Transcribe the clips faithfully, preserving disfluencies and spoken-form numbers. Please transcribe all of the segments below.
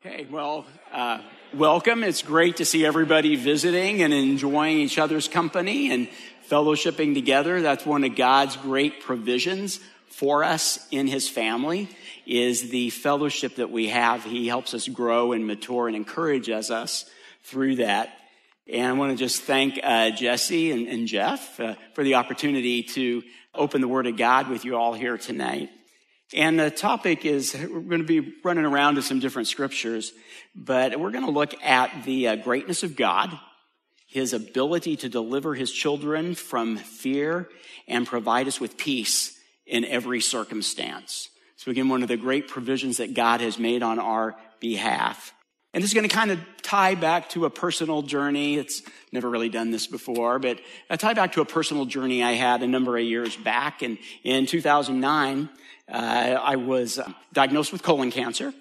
Hey, well, uh, welcome. It's great to see everybody visiting and enjoying each other's company and fellowshipping together. That's one of God's great provisions for us in his family, is the fellowship that we have. He helps us grow and mature and encourages us through that. And I want to just thank uh, Jesse and, and Jeff uh, for the opportunity to open the Word of God with you all here tonight. And the topic is, we're going to be running around to some different scriptures, but we're going to look at the uh, greatness of God, his ability to deliver his children from fear and provide us with peace in every circumstance. So again, one of the great provisions that God has made on our behalf. And this is going to kind of tie back to a personal journey. It's never really done this before, but I tie back to a personal journey I had a number of years back. And in two thousand nine, Uh, I was uh, diagnosed with colon cancer,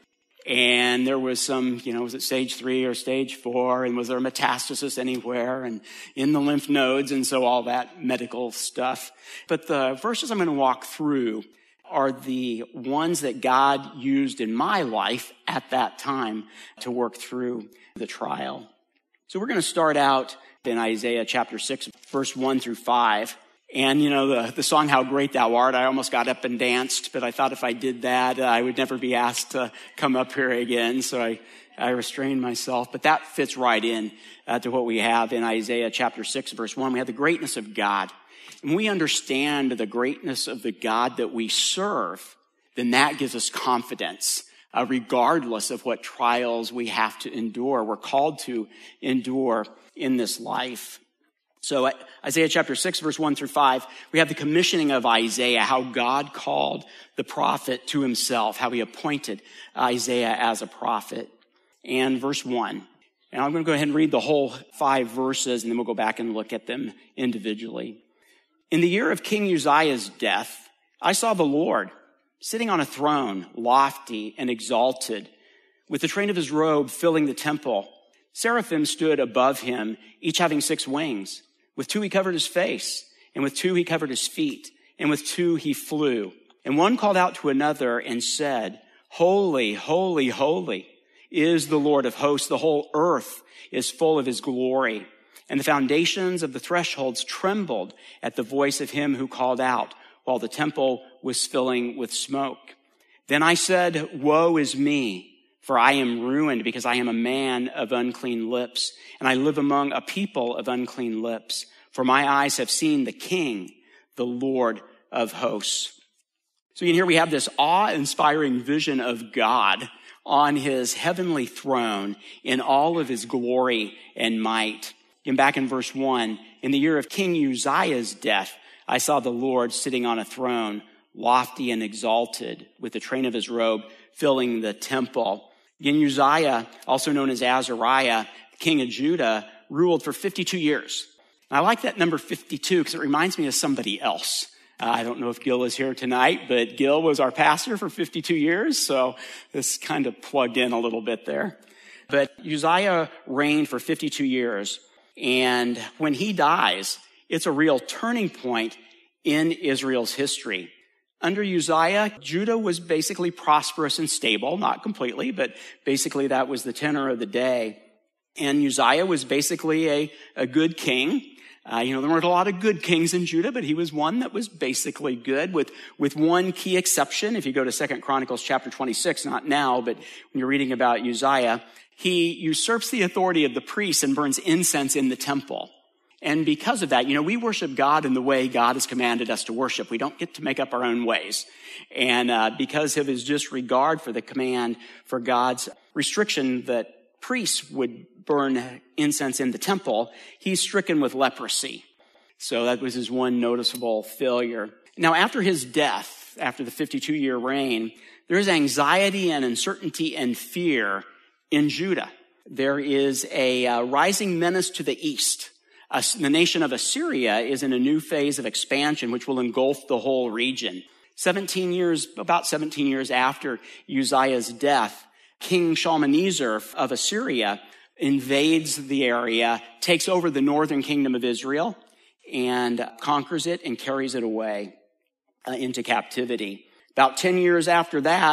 and there was some, you know, was it stage three or stage four, and was there metastasis anywhere, and in the lymph nodes, and so all that medical stuff. But the verses I'm going to walk through are the ones that God used in my life at that time to work through the trial. So we're going to start out in Isaiah chapter six, verse one through five. And, you know, the, the song, How Great Thou Art, I almost got up and danced, but I thought if I did that, uh, I would never be asked to come up here again. So I, I restrained myself. But that fits right in uh, to what we have in Isaiah chapter six, verse one. We have the greatness of God. And we understand the greatness of the God that we serve, then that gives us confidence, uh, regardless of what trials we have to endure. We're called to endure in this life. So Isaiah chapter six, verse one through five, we have the commissioning of Isaiah, how God called the prophet to himself, how he appointed Isaiah as a prophet. And verse one, and I'm going to go ahead and read the whole five verses, and then we'll go back and look at them individually. In the year of King Uzziah's death, I saw the Lord sitting on a throne, lofty and exalted, with the train of his robe filling the temple. Seraphim stood above him, each having six wings. With two he covered his face, and with two he covered his feet, and with two he flew. And one called out to another and said, Holy, holy, holy is the Lord of hosts. The whole earth is full of his glory. And the foundations of the thresholds trembled at the voice of him who called out, while the temple was filling with smoke. Then I said, Woe is me, for I am ruined, because I am a man of unclean lips, and I live among a people of unclean lips. For my eyes have seen the King, the Lord of hosts. So in here we have this awe-inspiring vision of God on his heavenly throne in all of his glory and might. And back in verse one, in the year of King Uzziah's death, I saw the Lord sitting on a throne, lofty and exalted, with the train of his robe filling the temple. Again, Uzziah, also known as Azariah, king of Judah, ruled for fifty-two years. And I like that number fifty-two because it reminds me of somebody else. Uh, I don't know if Gil is here tonight, but Gil was our pastor for fifty-two years, so this kind of plugged in a little bit there. But Uzziah reigned for fifty-two years, and when he dies, it's a real turning point in Israel's history. Under Uzziah, Judah was basically prosperous and stable, not completely, but basically that was the tenor of the day. And Uzziah was basically a, a good king. Uh, you know, there weren't a lot of good kings in Judah, but he was one that was basically good, with, with one key exception. If you go to Second Chronicles chapter twenty-six, not now, but when you're reading about Uzziah, he usurps the authority of the priests and burns incense in the temple. And because of that, you know, we worship God in the way God has commanded us to worship. We don't get to make up our own ways. And uh, because of his disregard for the command for God's restriction that priests would burn incense in the temple, he's stricken with leprosy. So that was his one noticeable failure. Now, after his death, after the fifty-two-year reign, there is anxiety and uncertainty and fear in Judah. There is a uh, rising menace to the east. Uh, the nation of Assyria is in a new phase of expansion, which will engulf the whole region. seventeen years, about seventeen years after Uzziah's death, King Shalmaneser of Assyria invades the area, takes over the northern kingdom of Israel, and conquers it and carries it away uh, into captivity. About ten years after that,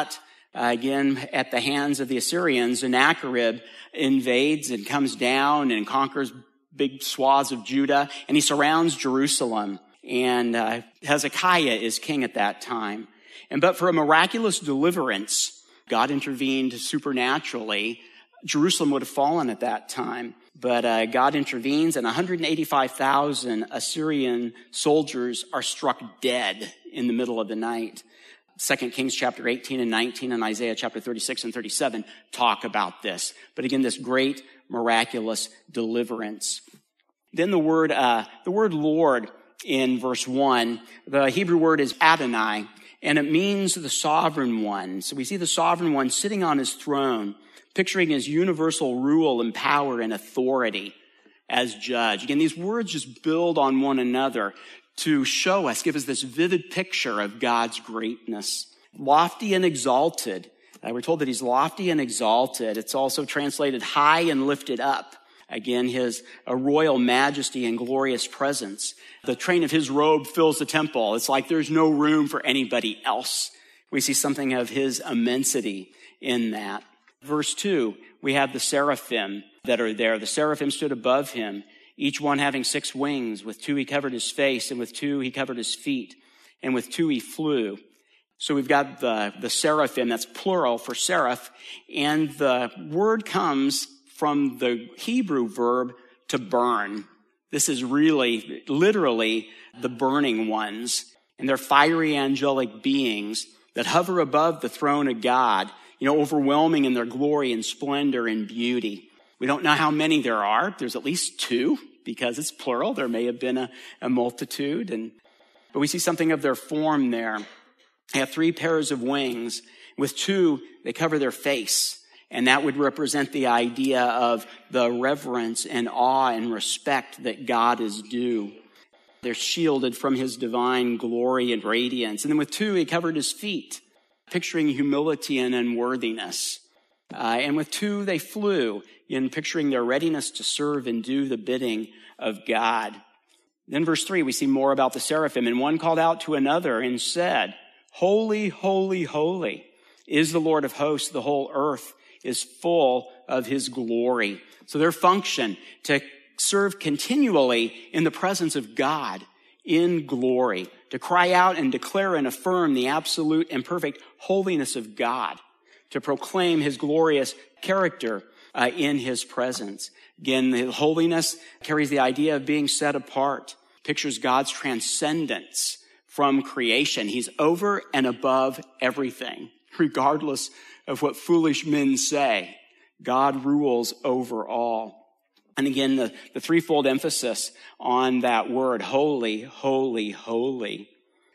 Uh, again, at the hands of the Assyrians, Sennacherib invades and comes down and conquers big swaths of Judah, and he surrounds Jerusalem. And uh, Hezekiah is king at that time. And but for a miraculous deliverance, God intervened supernaturally. Jerusalem would have fallen at that time. But uh, God intervenes, and one hundred eighty-five thousand Assyrian soldiers are struck dead in the middle of the night. Second Kings chapter eighteen and nineteen and Isaiah chapter thirty-six and thirty-seven talk about this. But again, this great miraculous deliverance. Then the word, uh, the word Lord in verse one, the Hebrew word is Adonai, and it means the sovereign one. So we see the sovereign one sitting on his throne, picturing his universal rule and power and authority as judge. Again, these words just build on one another to show us, give us this vivid picture of God's greatness. Lofty and exalted. Uh, we're told that he's lofty and exalted. It's also translated high and lifted up. Again, his a royal majesty and glorious presence. The train of his robe fills the temple. It's like there's no room for anybody else. We see something of his immensity in that. Verse two, we have the seraphim that are there. The seraphim stood above him, each one having six wings. With two he covered his face, and with two he covered his feet, and with two he flew. So we've got the, the seraphim, that's plural for seraph, and the word comes from the Hebrew verb to burn. This is really, literally, the burning ones. And they're fiery angelic beings that hover above the throne of God, you know, overwhelming in their glory and splendor and beauty. We don't know how many there are. There's at least two, because it's plural. There may have been a, a multitude. And but we see something of their form there. They have three pairs of wings. With two, they cover their face. And that would represent the idea of the reverence and awe and respect that God is due. They're shielded from his divine glory and radiance. And then with two, he covered his feet, picturing humility and unworthiness. Uh, and with two, they flew, in picturing their readiness to serve and do the bidding of God. Then verse three, we see more about the seraphim. And one called out to another and said, "Holy, holy, holy is the Lord of hosts. The whole earth is full of his glory." So their function to serve continually in the presence of God in glory, to cry out and declare and affirm the absolute and perfect holiness of God, to proclaim his glorious character uh, in his presence. Again, the holiness carries the idea of being set apart, pictures God's transcendence from creation. He's over and above everything, regardless of what foolish men say. God rules over all. And again, the, the threefold emphasis on that word, holy, holy, holy.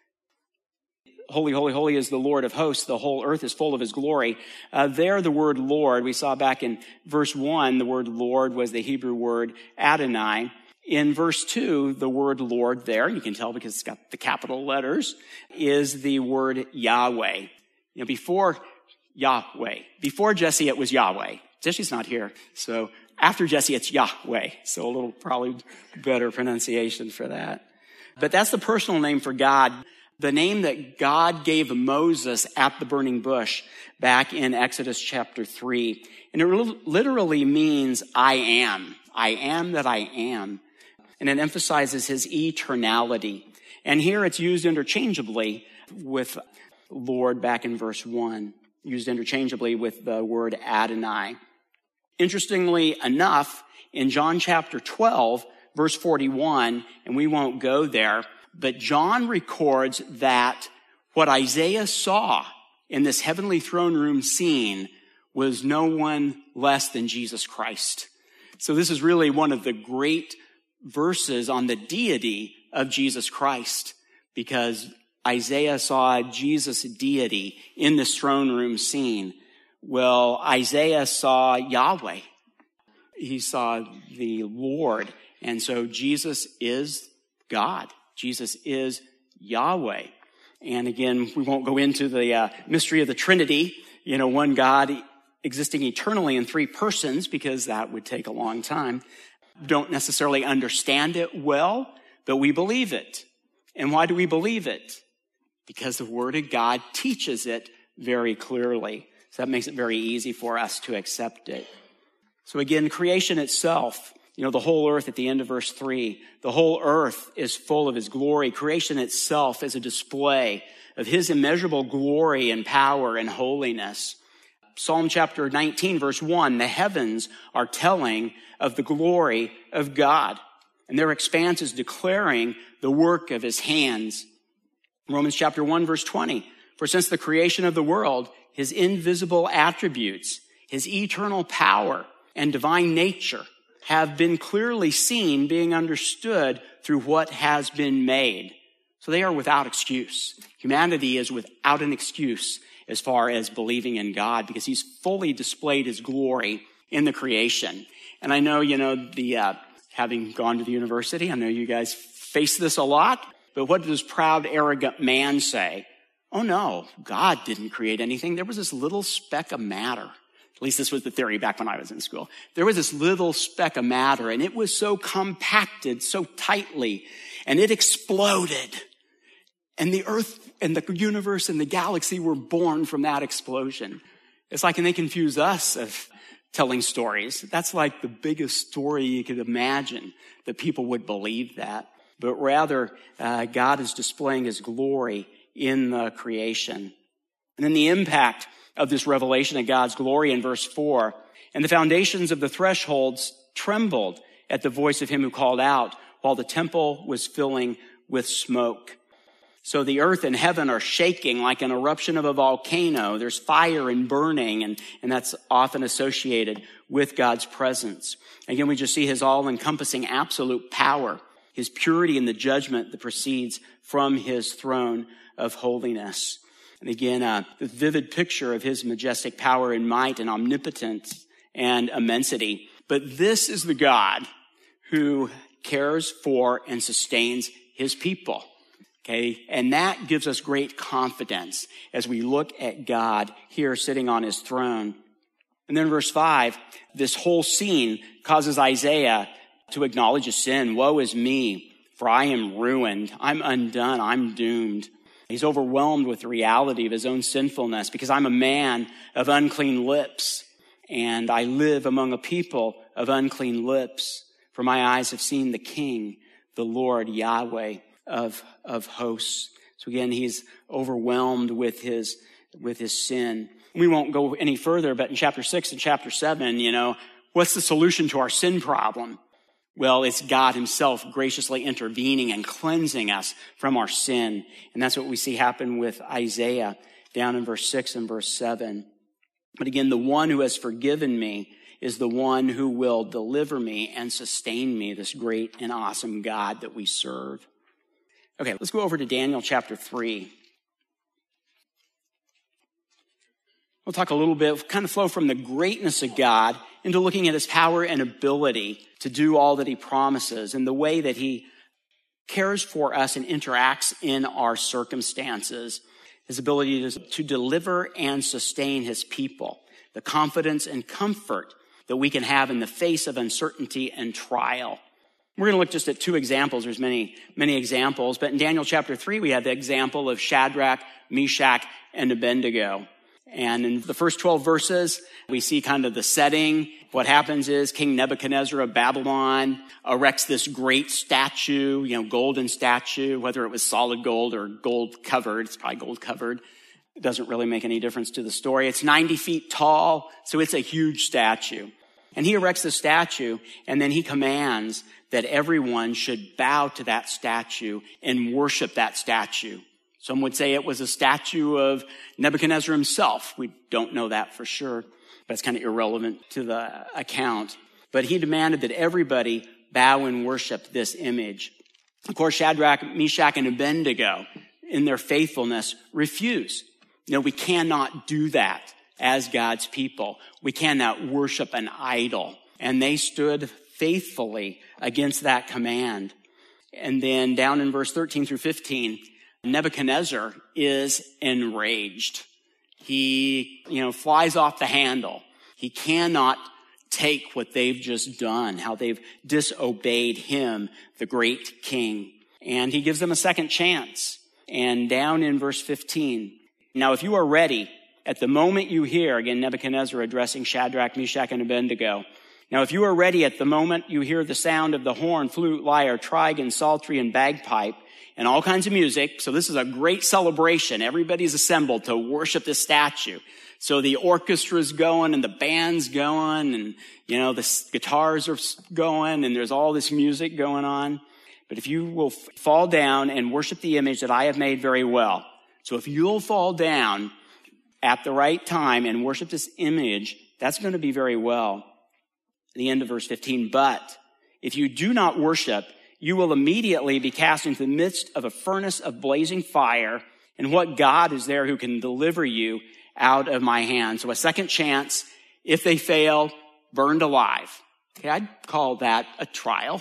Holy, holy, holy is the Lord of hosts. The whole earth is full of his glory. Uh, there, the word Lord, we saw back in verse one, the word Lord was the Hebrew word Adonai. In verse two, the word Lord there, you can tell because it's got the capital letters, is the word Yahweh. You know, before Yahweh. Before Jesse, it was Yahweh. Jesse's not here. So after Jesse, it's Yahweh. So a little probably better pronunciation for that. But that's the personal name for God. The name that God gave Moses at the burning bush back in Exodus chapter three. And it literally means I am. I am that I am. And it emphasizes his eternality. And here it's used interchangeably with Lord back in verse one. Used interchangeably with the word Adonai. Interestingly enough, in John chapter twelve, verse forty-one, and we won't go there, but John records that what Isaiah saw in this heavenly throne room scene was no one less than Jesus Christ. So this is really one of the great verses on the deity of Jesus Christ, because Isaiah saw Jesus' deity in this throne room scene. Well, Isaiah saw Yahweh. He saw the Lord. And so Jesus is God. Jesus is Yahweh. And again, we won't go into the uh, mystery of the Trinity, you know, one God existing eternally in three persons, because that would take a long time. Don't necessarily understand it well, but we believe it. And why do we believe it? Because the Word of God teaches it very clearly. So that makes it very easy for us to accept it. So again, creation itself, you know, the whole earth at the end of verse three, the whole earth is full of his glory. Creation itself is a display of his immeasurable glory and power and holiness. Psalm chapter nineteen, verse one, the heavens are telling of the glory of God, and their expanse is declaring the work of his hands. Romans chapter one, verse twenty, for since the creation of the world, his invisible attributes, his eternal power and divine nature have been clearly seen, being understood through what has been made. So they are without excuse. Humanity is without an excuse as far as believing in God, because he's fully displayed his glory in the creation. And I know, you know, the uh, having gone to the university, I know you guys face this a lot, but what does proud, arrogant man say? Oh no, God didn't create anything. There was this little speck of matter. At least this was the theory back when I was in school. There was this little speck of matter, and it was so compacted so tightly, and it exploded. And the earth and the universe and the galaxy were born from that explosion. It's like, and they confuse us of telling stories. That's like the biggest story you could imagine, that people would believe that. But rather, uh, God is displaying his glory in the creation. And then the impact of this revelation of God's glory in verse four, and the foundations of the thresholds trembled at the voice of him who called out, while the temple was filling with smoke. So the earth and heaven are shaking like an eruption of a volcano. There's fire and burning, and, and that's often associated with God's presence. Again, we just see his all-encompassing absolute power, his purity in the judgment that proceeds from his throne of holiness. And again, uh, the vivid picture of his majestic power and might and omnipotence and immensity. But this is the God who cares for and sustains his people. Okay, and that gives us great confidence as we look at God here sitting on his throne. And then verse five, this whole scene causes Isaiah to acknowledge his sin. Woe is me, for I am ruined. I'm undone. I'm doomed. He's overwhelmed with the reality of his own sinfulness, because I'm a man of unclean lips, and I live among a people of unclean lips. For my eyes have seen the King, the Lord Yahweh of, of hosts. So again, he's overwhelmed with his, with his sin. We won't go any further, but in chapter six and chapter seven, you know, what's the solution to our sin problem? Well, it's God himself graciously intervening and cleansing us from our sin. And that's what we see happen with Isaiah down in verse six and verse seven. But again, the one who has forgiven me is the one who will deliver me and sustain me, this great and awesome God that we serve. Okay, let's go over to Daniel chapter three. We'll talk a little bit, kind of flow from the greatness of God into looking at his power and ability to do all that he promises, and the way that he cares for us and interacts in our circumstances, his ability to, to deliver and sustain his people, the confidence and comfort that we can have in the face of uncertainty and trial. We're going to look just at two examples. There's many, many examples, but in Daniel chapter three, we have the example of Shadrach, Meshach, and Abednego. And in the first twelve verses, we see kind of the setting. What happens is King Nebuchadnezzar of Babylon erects this great statue, you know, golden statue, whether it was solid gold or gold covered. It's probably gold covered. It doesn't really make any difference to the story. It's ninety feet tall, so it's a huge statue. And he erects the statue, and then he commands that everyone should bow to that statue and worship that statue. Some would say it was a statue of Nebuchadnezzar himself. We don't know that for sure, but it's kind of irrelevant to the account. But he demanded that everybody bow and worship this image. Of course, Shadrach, Meshach, and Abednego, in their faithfulness, refuse. No, we cannot do that as God's people. We cannot worship an idol. And they stood faithfully against that command. And then down in verse thirteen through fifteen, Nebuchadnezzar is enraged. He, you know, flies off the handle. He cannot take what they've just done, how they've disobeyed him, the great king. And he gives them a second chance. And down in verse fifteen, now if you are ready, at the moment you hear, again, Nebuchadnezzar addressing Shadrach, Meshach, and Abednego. Now, if you are ready at the moment you hear the sound of the horn, flute, lyre, trigon, psaltery, and bagpipe, and all kinds of music. So this is a great celebration. Everybody's assembled to worship this statue. So the orchestra's going and the band's going and, you know, the guitars are going and there's all this music going on. But if you will f- fall down and worship the image that I have made very well. So if you'll fall down at the right time and worship this image, that's going to be very well. The end of verse fifteen, but if you do not worship, you will immediately be cast into the midst of a furnace of blazing fire. And what God is there who can deliver you out of my hand? So a second chance, if they fail, burned alive. Okay, I'd call that a trial.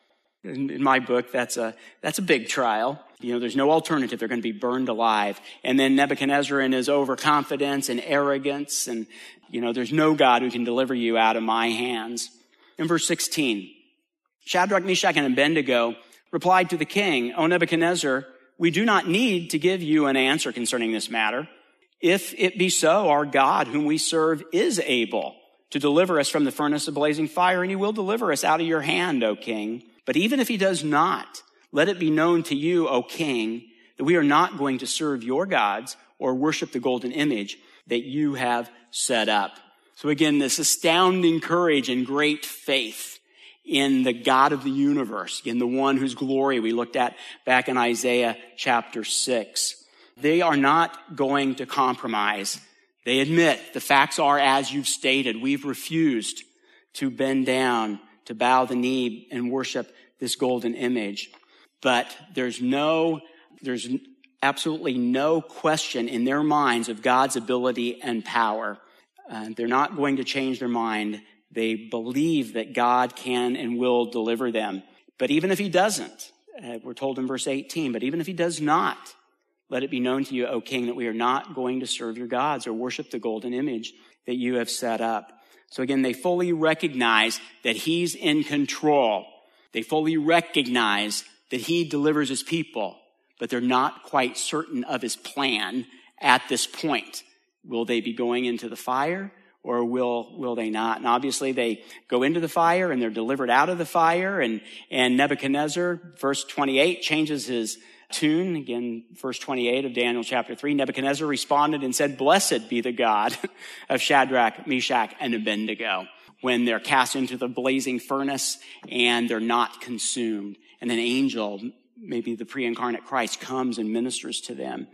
In, in my book, that's a, that's a big trial. You know, there's no alternative. They're going to be burned alive. And then Nebuchadnezzar in his overconfidence and arrogance and, you know, there's no God who can deliver you out of my hands. In verse sixteen, Shadrach, Meshach, and Abednego replied to the king, O Nebuchadnezzar, we do not need to give you an answer concerning this matter. If it be so, our God, whom we serve, is able to deliver us from the furnace of blazing fire, and he will deliver us out of your hand, O king. But even if he does not, let it be known to you, O king, that we are not going to serve your gods or worship the golden image that you have set up. So again, this astounding courage and great faith in the God of the universe, in the one whose glory we looked at back in Isaiah chapter six. They are not going to compromise. They admit the facts are as you've stated. We've refused to bend down, to bow the knee and worship this golden image. But there's no, there's absolutely no question in their minds of God's ability and power. Uh, they're not going to change their mind. They believe that God can and will deliver them. But even if he doesn't, uh, we're told in verse eighteen, but even if he does not, let it be known to you, O king, that we are not going to serve your gods or worship the golden image that you have set up. So again, they fully recognize that he's in control. They fully recognize that he delivers his people, but they're not quite certain of his plan at this point. Will they be going into the fire or will, will they not? And obviously they go into the fire and they're delivered out of the fire. And, and Nebuchadnezzar, verse twenty-eight, changes his tune. Again, verse twenty-eight of Daniel chapter three, Nebuchadnezzar responded and said, blessed be the God of Shadrach, Meshach, and Abednego, when they're cast into the blazing furnace and they're not consumed. And an angel, maybe the pre-incarnate Christ, comes and ministers to them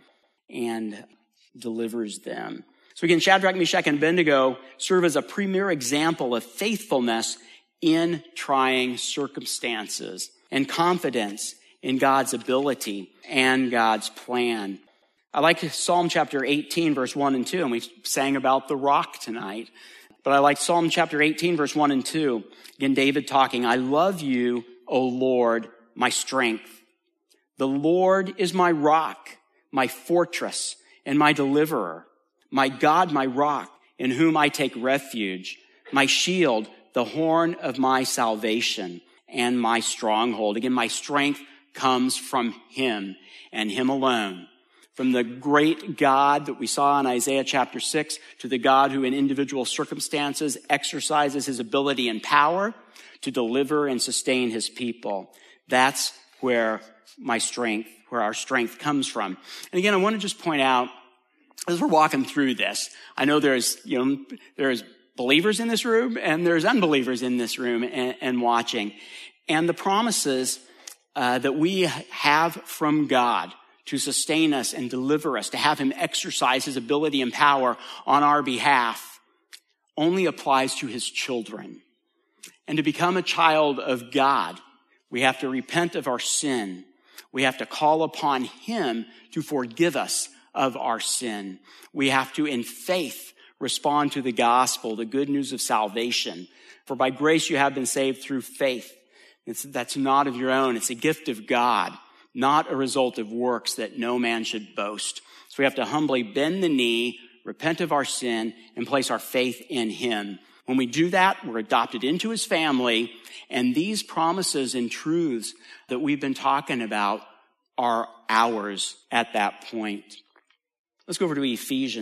and delivers them. So again, Shadrach, Meshach, and Abednego serve as a premier example of faithfulness in trying circumstances and confidence in God's ability and God's plan. I like Psalm chapter eighteen, verse one and two, and we sang about the rock tonight. But I like Psalm chapter eighteen, verse one and two. Again, David talking, I love you, O Lord, my strength. The Lord is my rock, my fortress, and my deliverer. My God, my rock, in whom I take refuge. My shield, the horn of my salvation, and my stronghold. Again, my strength comes from him and him alone. From the great God that we saw in Isaiah chapter six to the God who in individual circumstances exercises his ability and power to deliver and sustain his people. That's where my strength, where our strength comes from. And again, I want to just point out, as we're walking through this, I know there's, you know, there's believers in this room and there's unbelievers in this room and, and watching. And the promises uh, that we have from God to sustain us and deliver us, to have him exercise his ability and power on our behalf, only applies to his children. And to become a child of God, we have to repent of our sin. We have to call upon him to forgive us of our sin. We have to, in faith, respond to the gospel, the good news of salvation. For by grace you have been saved through faith. It's, that's not of your own. It's a gift of God, not a result of works that no man should boast. So we have to humbly bend the knee, repent of our sin, and place our faith in him. When we do that, we're adopted into his family, and these promises and truths that we've been talking about are ours at that point. Let's go over to Ephesians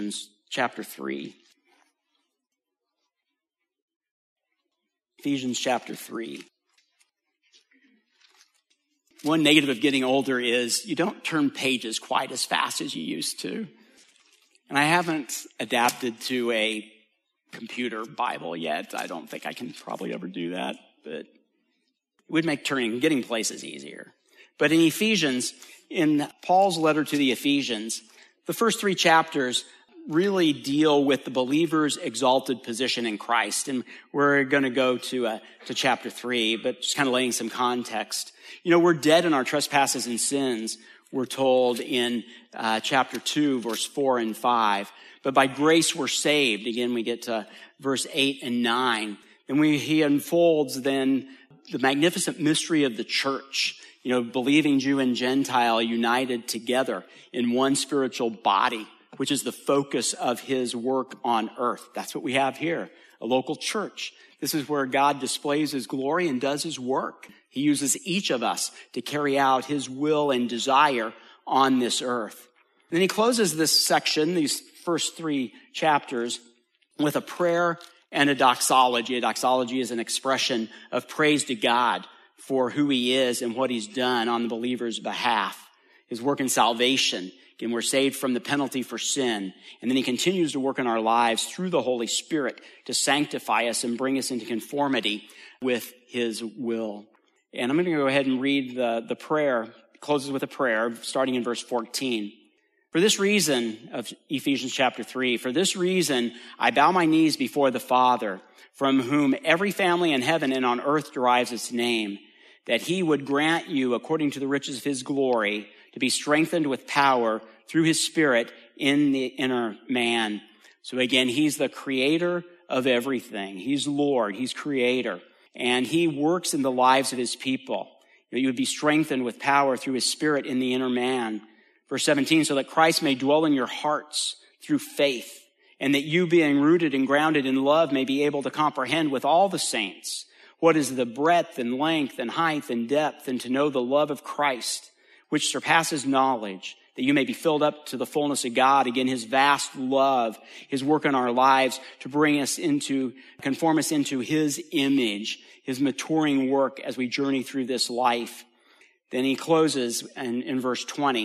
chapter three. Ephesians chapter three. One negative of getting older is you don't turn pages quite as fast as you used to. And I haven't adapted to a computer Bible yet. I don't think I can probably ever do that, but it would make turning, getting places easier. But in Ephesians, in Paul's letter to the Ephesians, the first three chapters really deal with the believer's exalted position in Christ. And we're going to go to uh, to chapter three, but just kind of laying some context. You know, we're dead in our trespasses and sins, we're told in uh, chapter two, verse four and five. But by grace we're saved. Again, we get to verse eight and nine. And we, he unfolds then the magnificent mystery of the church. You know, believing Jew and Gentile united together in one spiritual body, which is the focus of his work on earth. That's what we have here, a local church. This is where God displays his glory and does his work. He uses each of us to carry out his will and desire on this earth. And then he closes this section, these first three chapters, with a prayer and a doxology. A doxology is an expression of praise to God for who he is and what he's done on the believer's behalf. His work in salvation. Again, we're saved from the penalty for sin. And then he continues to work in our lives through the Holy Spirit to sanctify us and bring us into conformity with his will. And I'm going to go ahead and read the, the prayer. It closes with a prayer, starting in verse fourteen. For this reason, of Ephesians chapter three, for this reason I bow my knees before the Father, from whom every family in heaven and on earth derives its name, that he would grant you, according to the riches of his glory, to be strengthened with power through his Spirit in the inner man. So again, he's the creator of everything. He's Lord. He's creator. And he works in the lives of his people. That you would be strengthened with power through his Spirit in the inner man. Verse seventeen, so that Christ may dwell in your hearts through faith, and that you, being rooted and grounded in love, may be able to comprehend with all the saints what is the breadth and length and height and depth, and to know the love of Christ, which surpasses knowledge, that you may be filled up to the fullness of God. Again, his vast love, his work in our lives to bring us into, conform us into his image, his maturing work as we journey through this life. Then he closes in, in verse twenty.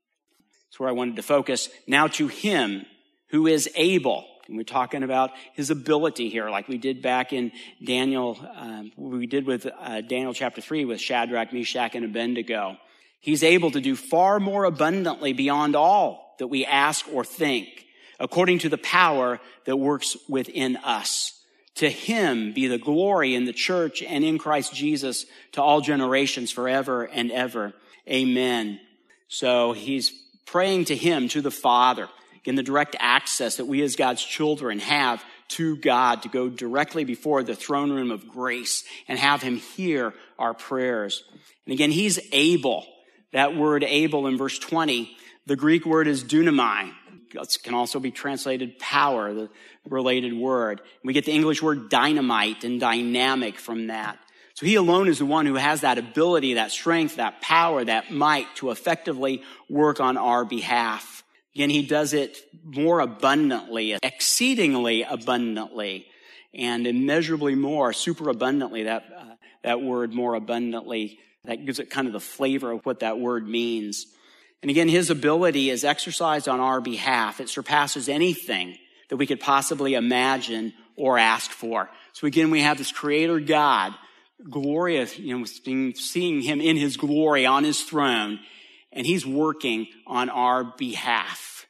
That's where I wanted to focus. Now to him who is able. And we're talking about his ability here, like we did back in Daniel, um, we did with uh, Daniel chapter three with Shadrach, Meshach, and Abednego. He's able to do far more abundantly beyond all that we ask or think, according to the power that works within us. To him be the glory in the church and in Christ Jesus to all generations forever and ever. Amen. So he's praying to him, to the Father. Again, the direct access that we as God's children have to God to go directly before the throne room of grace and have him hear our prayers. And again, he's able. That word able in verse twenty, the Greek word is dunamai. It can also be translated power, the related word. We get the English word dynamite and dynamic from that. So he alone is the one who has that ability, that strength, that power, that might to effectively work on our behalf. Again, he does it more abundantly, exceedingly abundantly, and immeasurably more, super abundantly, that, uh, that word more abundantly. That gives it kind of the flavor of what that word means. And again, his ability is exercised on our behalf. It surpasses anything that we could possibly imagine or ask for. So again, we have this creator God, glorious, you know, seeing him in his glory on his throne, and he's working on our behalf,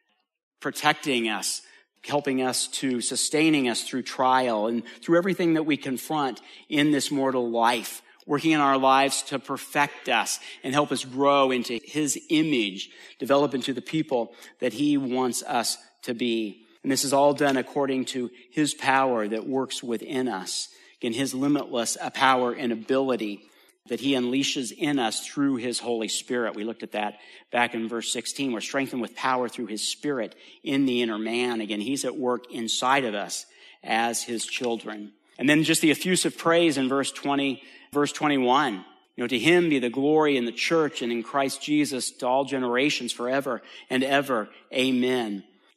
protecting us, helping us to, sustaining us through trial and through everything that we confront in this mortal life. Working in our lives to perfect us and help us grow into his image, develop into the people that he wants us to be. And this is all done according to his power that works within us. Again, his limitless power and ability that he unleashes in us through his Holy Spirit. We looked at that back in verse sixteen. We're strengthened with power through his Spirit in the inner man. Again, he's at work inside of us as his children. And then just the effusive praise in verse twenty, verse twenty-one. You know, to him be the glory in the church and in Christ Jesus to all generations forever and ever. Amen.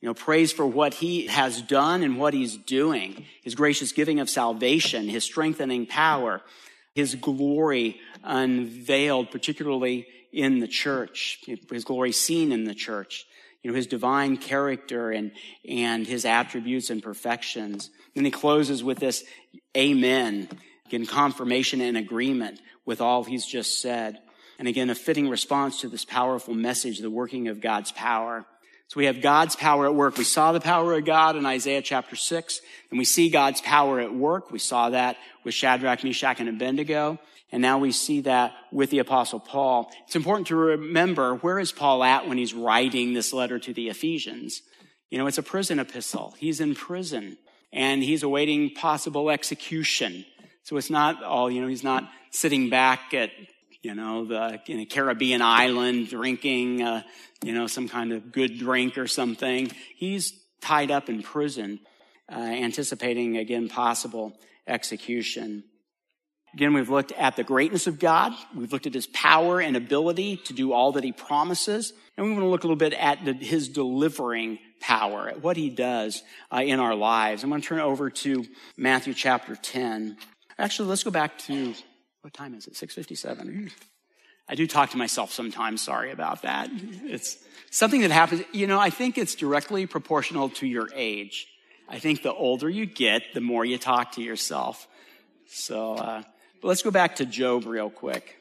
You know, praise for what he has done and what he's doing, his gracious giving of salvation, his strengthening power, his glory unveiled, particularly in the church, his glory seen in the church, you know, his divine character and, and his attributes and perfections. Then he closes with this amen, in confirmation and agreement with all he's just said. And again, a fitting response to this powerful message, the working of God's power. So we have God's power at work. We saw the power of God in Isaiah chapter six, and we see God's power at work. We saw that with Shadrach, Meshach, and Abednego, and now we see that with the Apostle Paul. It's important to remember, where is Paul at when he's writing this letter to the Ephesians? You know, it's a prison epistle. He's in prison, and he's awaiting possible execution. So it's not all, you know, he's not sitting back at, you know, the in a Caribbean island drinking, uh, you know, some kind of good drink or something. He's tied up in prison, uh, anticipating, again, possible execution. Again, we've looked at the greatness of God. We've looked at his power and ability to do all that he promises. And we want to look a little bit at the, his delivering power, at what he does uh, in our lives. I'm going to turn over to Matthew chapter ten. Actually, let's go back to, what time is it? six fifty-seven. I do talk to myself sometimes. Sorry about that. It's something that happens. You know, I think it's directly proportional to your age. I think the older you get, the more you talk to yourself. So, uh, but let's go back to Job real quick.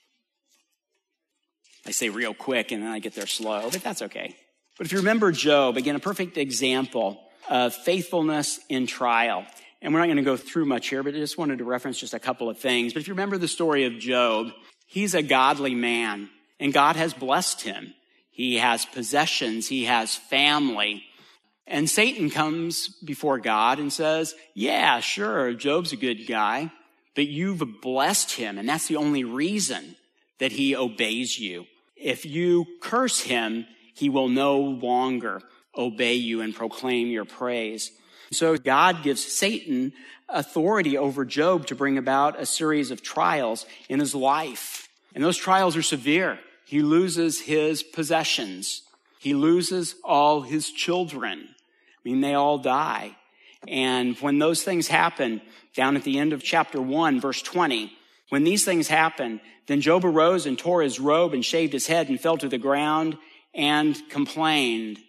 I say real quick and then I get there slow, but that's okay. But if you remember Job, again, a perfect example of faithfulness in trial. And we're not going to go through much here, but I just wanted to reference just a couple of things. But if you remember the story of Job, he's a godly man, and God has blessed him. He has possessions. He has family. And Satan comes before God and says, yeah, sure, Job's a good guy, but you've blessed him, and that's the only reason that he obeys you. If you curse him, he will no longer obey you and proclaim your praise. So God gives Satan authority over Job to bring about a series of trials in his life. And those trials are severe. He loses his possessions. He loses all his children. I mean, they all die. And when those things happen, down at the end of chapter one, verse twenty, when these things happen, then Job arose and tore his robe and shaved his head and fell to the ground and complained.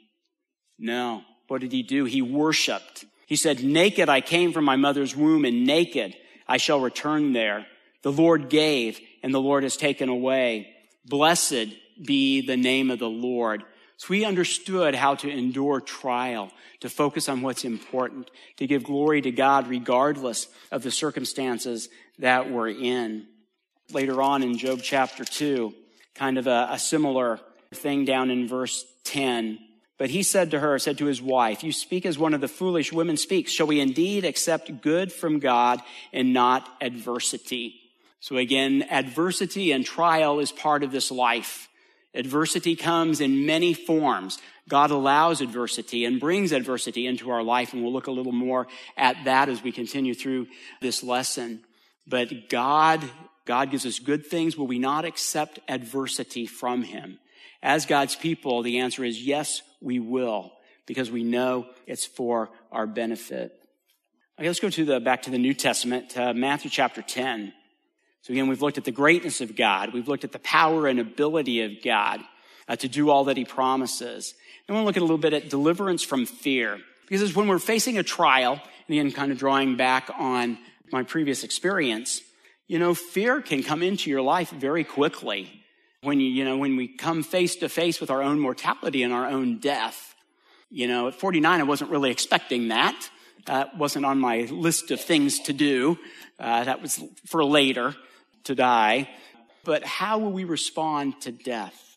No. What did he do? He worshiped. He said, naked I came from my mother's womb, and naked I shall return there. The Lord gave, and the Lord has taken away. Blessed be the name of the Lord. So we understood how to endure trial, to focus on what's important, to give glory to God regardless of the circumstances that we're in. Later on in Job chapter two, kind of a, a similar thing down in verse ten. But he said to her, said to his wife, you speak as one of the foolish women speaks. Shall we indeed accept good from God and not adversity? So again, adversity and trial is part of this life. Adversity comes in many forms. God allows adversity and brings adversity into our life, and we'll look a little more at that as we continue through this lesson. But God, God gives us good things. Will we not accept adversity from him? As God's people, the answer is yes, we will, because we know it's for our benefit. Okay, let's go to the back to the New Testament, uh, Matthew chapter ten. So again, we've looked at the greatness of God. We've looked at the power and ability of God uh, to do all that he promises. And we'll look at a little bit at deliverance from fear. Because it's when we're facing a trial, and again, kind of drawing back on my previous experience, you know, fear can come into your life very quickly. When you, you know, when we come face to face with our own mortality and our own death. You know, at forty-nine, I wasn't really expecting that. That wasn't on my list of things to do. Uh, that was for later, to die. But how will we respond to death?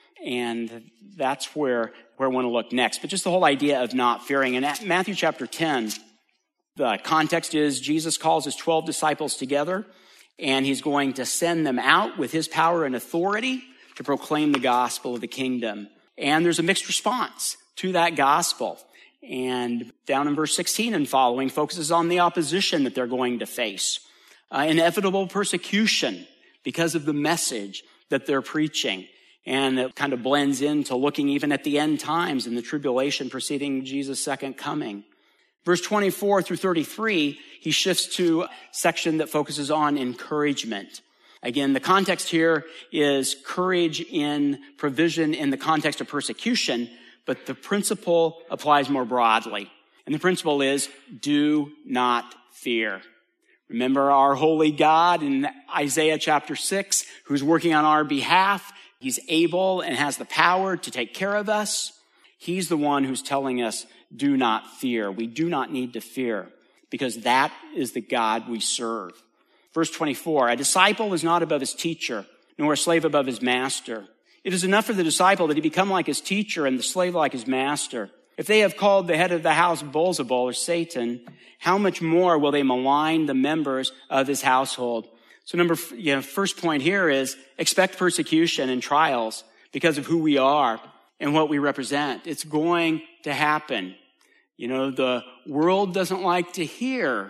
And that's where, where I want to look next. But just the whole idea of not fearing. In Matthew chapter ten, the context is Jesus calls his twelve disciples together, and he's going to send them out with his power and authority to proclaim the gospel of the kingdom. And there's a mixed response to that gospel. And down in verse sixteen and following focuses on the opposition that they're going to face. Uh, inevitable persecution because of the message that they're preaching. And it kind of blends into looking even at the end times and the tribulation preceding Jesus' second coming. Verse twenty-four through thirty-three, he shifts to a section that focuses on encouragement. Again, the context here is courage in provision in the context of persecution, but the principle applies more broadly. And the principle is, do not fear. Remember our holy God in Isaiah chapter six, who's working on our behalf. He's able and has the power to take care of us. He's the one who's telling us, do not fear. We do not need to fear because that is the God we serve. Verse twenty-four, a disciple is not above his teacher, nor a slave above his master. It is enough for the disciple that he become like his teacher and the slave like his master. If they have called the head of the house Beelzebul or Satan, how much more will they malign the members of his household? So number, you know, first point here is expect persecution and trials because of who we are and what we represent. It's going to happen. You know, the world doesn't like to hear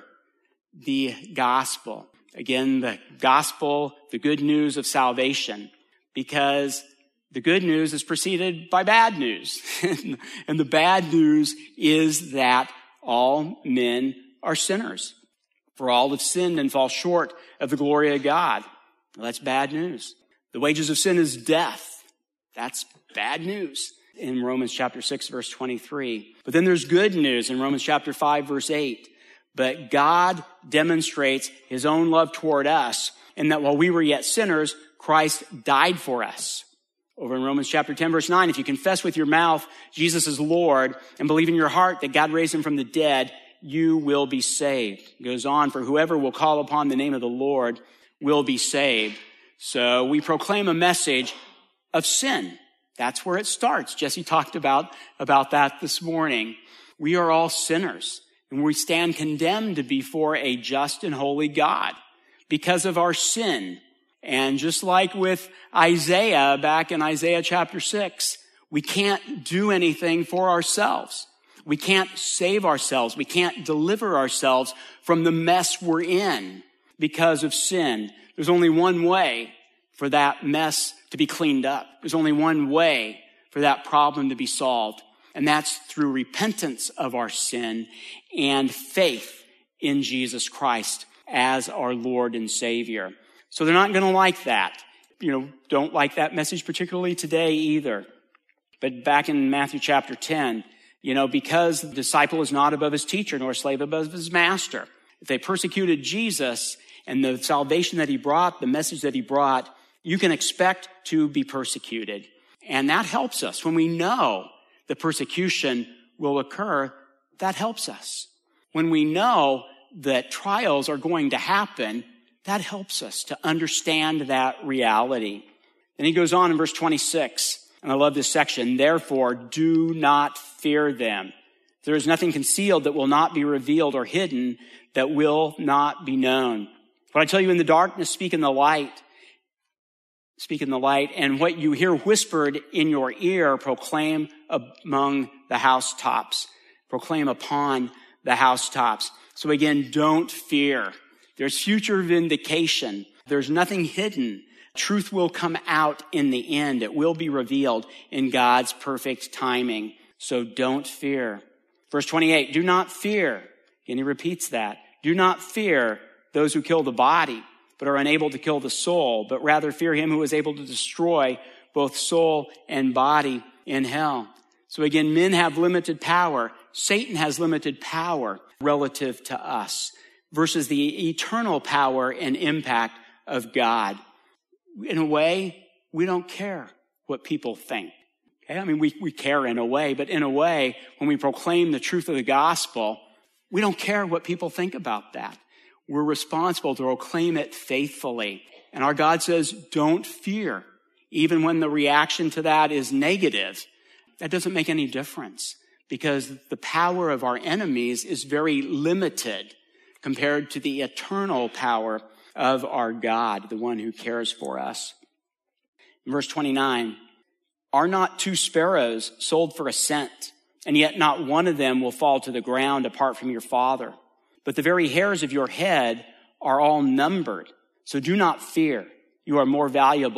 the gospel. Again, the gospel, the good news of salvation, because the good news is preceded by bad news. And the bad news is that all men are sinners. For all have sinned and fall short of the glory of God. Well, that's bad news. The wages of sin is death. That's bad news in Romans chapter six, verse twenty-three. But then there's good news in Romans chapter five, verse eight. But God demonstrates his own love toward us in that while we were yet sinners, Christ died for us. Over in Romans chapter ten, verse nine, if you confess with your mouth Jesus is Lord and believe in your heart that God raised him from the dead, you will be saved. It goes on, for whoever will call upon the name of the Lord will be saved. So we proclaim a message of sin. That's where it starts. Jesse talked about, about that this morning. We are all sinners, and we stand condemned before a just and holy God because of our sin. And just like with Isaiah, back in Isaiah chapter six, we can't do anything for ourselves. We can't save ourselves. We can't deliver ourselves from the mess we're in because of sin. There's only one way for that mess to be cleaned up. There's only one way for that problem to be solved. And that's through repentance of our sin and faith in Jesus Christ as our Lord and Savior. So they're not going to like that. You know, don't like that message particularly today either. But back in Matthew chapter ten, you know, because the disciple is not above his teacher nor a slave above his master. If they persecuted Jesus and the salvation that he brought, the message that he brought, you can expect to be persecuted. And that helps us. When we know the persecution will occur, that helps us. When we know that trials are going to happen, that helps us to understand that reality. Then he goes on in verse twenty-six, and I love this section. Therefore, do not fear them. There is nothing concealed that will not be revealed or hidden that will not be known. What I tell you in the darkness, speak in the light. Speak in the light. And what you hear whispered in your ear, proclaim among the housetops. Proclaim upon the housetops. So again, don't fear. There's future vindication. There's nothing hidden. Truth will come out in the end. It will be revealed in God's perfect timing. So don't fear. Verse twenty-eight, do not fear. And he repeats that. Do not fear those who kill the body, but are unable to kill the soul, but rather fear him who is able to destroy both soul and body in hell. So again, men have limited power. Satan has limited power relative to us versus the eternal power and impact of God. In a way, we don't care what people think. Okay? I mean, we, we care in a way, but in a way, when we proclaim the truth of the gospel, we don't care what people think about that. We're responsible to proclaim it faithfully. And our God says, don't fear. Even when the reaction to that is negative, that doesn't make any difference because the power of our enemies is very limited compared to the eternal power of our God, the one who cares for us. In verse twenty-nine, are not two sparrows sold for a cent, and yet not one of them will fall to the ground apart from your Father? But the very hairs of your head are all numbered. So do not fear. You are more valuable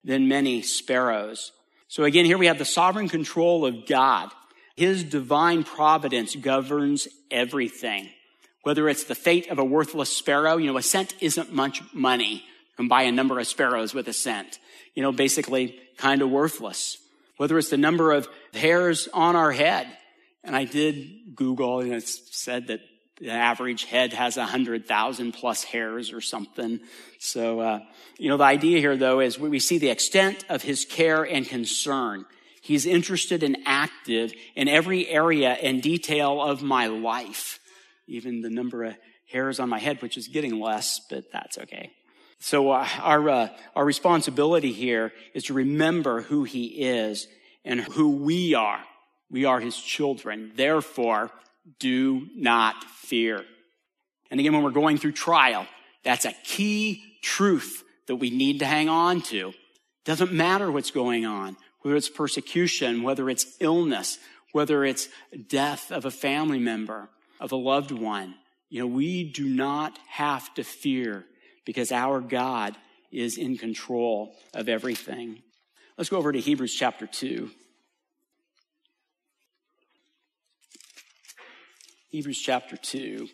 than many sparrows. So again, here we have the sovereign control of God. His divine providence governs everything. Whether it's the fate of a worthless sparrow, you know, a cent isn't much money. You can buy a number of sparrows with a cent. You know, basically kind of worthless. Whether it's the number of hairs on our head. And I did Google, and it said that the average head has one hundred thousand plus hairs or something. So, uh, you know, the idea here, though, is we see the extent of his care and concern. He's interested and active in every area and detail of my life. Even the number of hairs on my head, which is getting less, but that's okay. So uh, our uh, our responsibility here is to remember who he is and who we are. We are his children. Therefore, do not fear. And again, when we're going through trial, that's a key truth that we need to hang on to. Doesn't matter what's going on, whether it's persecution, whether it's illness, whether it's death of a family member, of a loved one. You know, we do not have to fear because our God is in control of everything. Let's go over to Hebrews chapter two. Hebrews chapter two.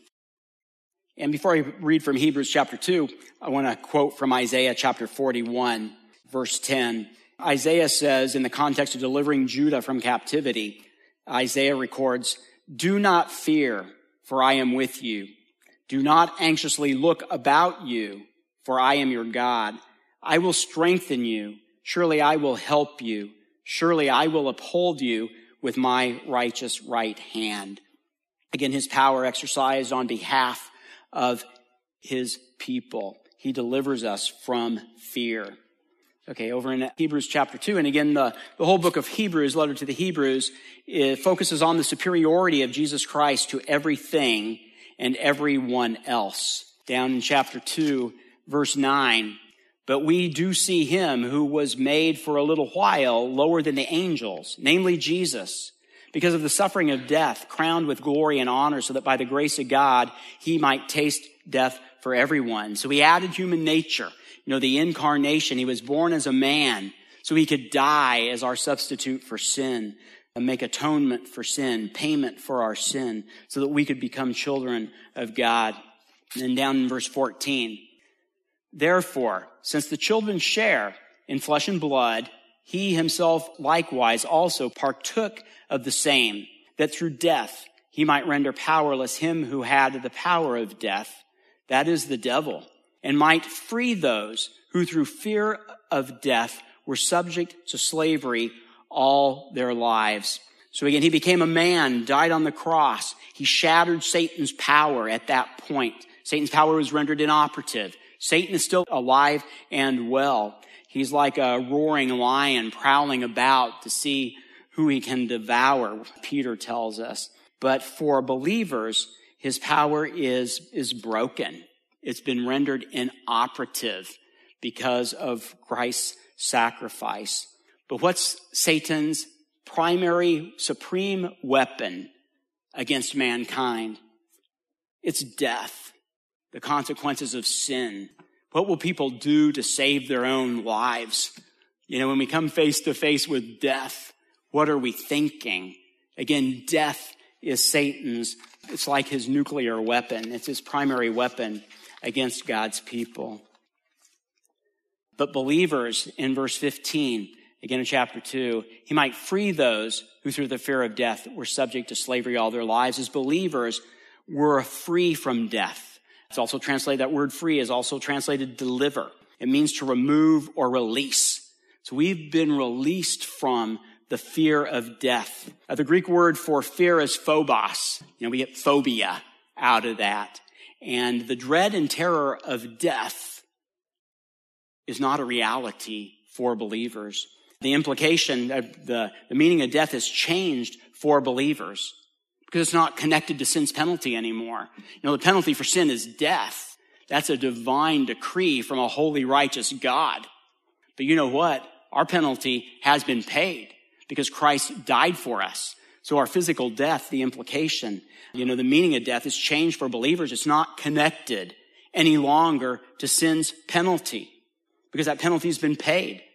And before I read from Hebrews chapter two, I want to quote from Isaiah chapter forty-one, verse ten. Isaiah says, in the context of delivering Judah from captivity, Isaiah records, "Do not fear, for I am with you. Do not anxiously look about you, for I am your God. I will strengthen you. Surely I will help you. Surely I will uphold you with my righteous right hand." Again, his power exercised on behalf of his people. He delivers us from fear. Okay, over in Hebrews chapter two, and again, the, the whole book of Hebrews, letter to the Hebrews, it focuses on the superiority of Jesus Christ to everything and everyone else. Down in chapter two, verse nine, "But we do see him who was made for a little while lower than the angels, namely Jesus, because of the suffering of death, crowned with glory and honor, so that by the grace of God, he might taste death for everyone." So he added human nature. You know, the incarnation. He was born as a man so he could die as our substitute for sin, and make atonement for sin, payment for our sin, so that we could become children of God. And then down in verse fourteen, "Therefore, since the children share in flesh and blood, he himself likewise also partook of the same, that through death he might render powerless him who had the power of death, that is the devil, and might free those who through fear of death were subject to slavery all their lives." So again, he became a man, died on the cross. He shattered Satan's power at that point. Satan's power was rendered inoperative. Satan is still alive and well. He's like a roaring lion prowling about to see who he can devour, Peter tells us. But for believers, his power is, is broken. It's been rendered inoperative because of Christ's sacrifice. But what's Satan's primary, supreme weapon against mankind? It's death, the consequences of sin. What will people do to save their own lives? You know, when we come face to face with death, what are we thinking? Again, death is Satan's. It's like his nuclear weapon. It's his primary weapon against God's people. But believers, in verse fifteen, again in chapter two, he might free those who through the fear of death were subject to slavery all their lives. As believers, we're free from death. It's also translated, that word free is also translated deliver. It means to remove or release. So we've been released from the fear of death. Uh, the Greek word for fear is phobos. You know, we get phobia out of that. And the dread and terror of death is not a reality for believers. The implication, of the, the meaning of death has changed for believers because it's not connected to sin's penalty anymore. You know, the penalty for sin is death. That's a divine decree from a holy, righteous God. But you know what? Our penalty has been paid because Christ died for us. So our physical death, the implication, you know, the meaning of death is changed for believers. It's not connected any longer to sin's penalty because that penalty has been paid.